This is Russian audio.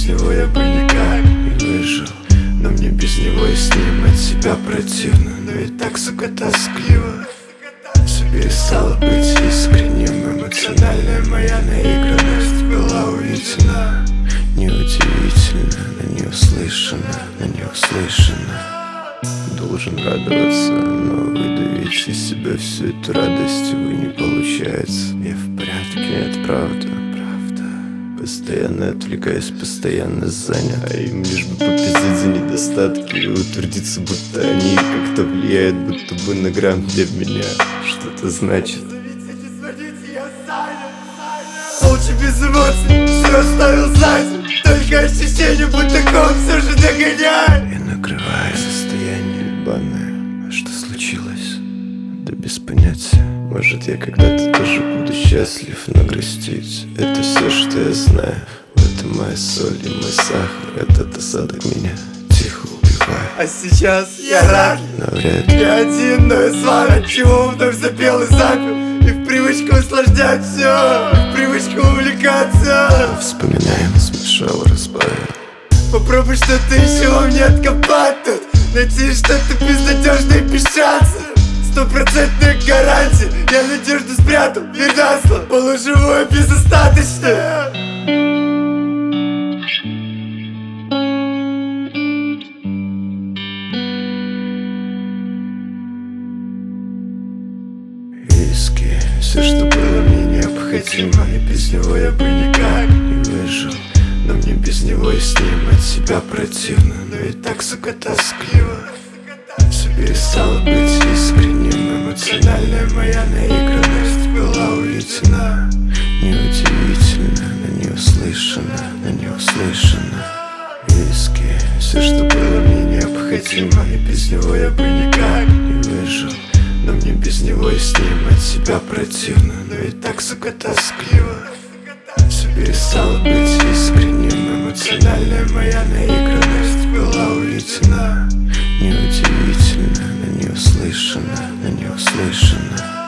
него я бы никак не выжил. Но мне без него и с ним от себя противно. Но ведь так, сука, тоскливо. Все перестало быть искренним. Эмоциональная моя наигранность была увидена. Неудивительно, но не услышано, но не услышано. Должен радоваться, но выдавить из себя всю эту радость, увы, не получается. Я в порядке, это правда. Постоянно отвлекаюсь, постоянно занят, а им лишь бы попиздить за недостатки и утвердиться, будто они как-то влияют, будто бы на грамм для меня что-то значит. Молча без эмоций, все оставил сзади. Только ощущение, будто ком все же догоняет. И накрывая состояние ебаное. А что случилось? Да без понятия. Может, я когда-то тоже буду счастлив, но грустить — это все, что я знаю. В этом моя соль и мой сахар. Этот осадок меня тихо убивает. А сейчас я рад, Навряд ли. я один, но я с вами. Отчего вновь запел и запил. И в привычку усложнять все, и в привычку увлекаться. Вспоминаем, смешал, разбавил. Попробуй что-то еще во мне откопать тут. Найти что-то безнадежное и пищаться. Стопроцентная гарантия. Я надежду спрятал, верь на слово. Полуживое безостаточно. Виски, все, что было мне необходимо. И без него я бы никак не выжил. Но мне без него и с ним от себя противно. Но ведь так, сука, тоскливо. Все перестало быть искренним. Эмоциональная моя наигранность была увидена. Неудивительно, но не услышано, но не услышано. Виски, все, что было мне необходимо. И без него я бы никак не выжил. Но мне без него и с ним от себя противно. Но ведь так, сука, тоскливо. Все перестало быть искренним. Эмоциональная моя наигранность была увидена. Неудивительно, но не услышано, но не услышано.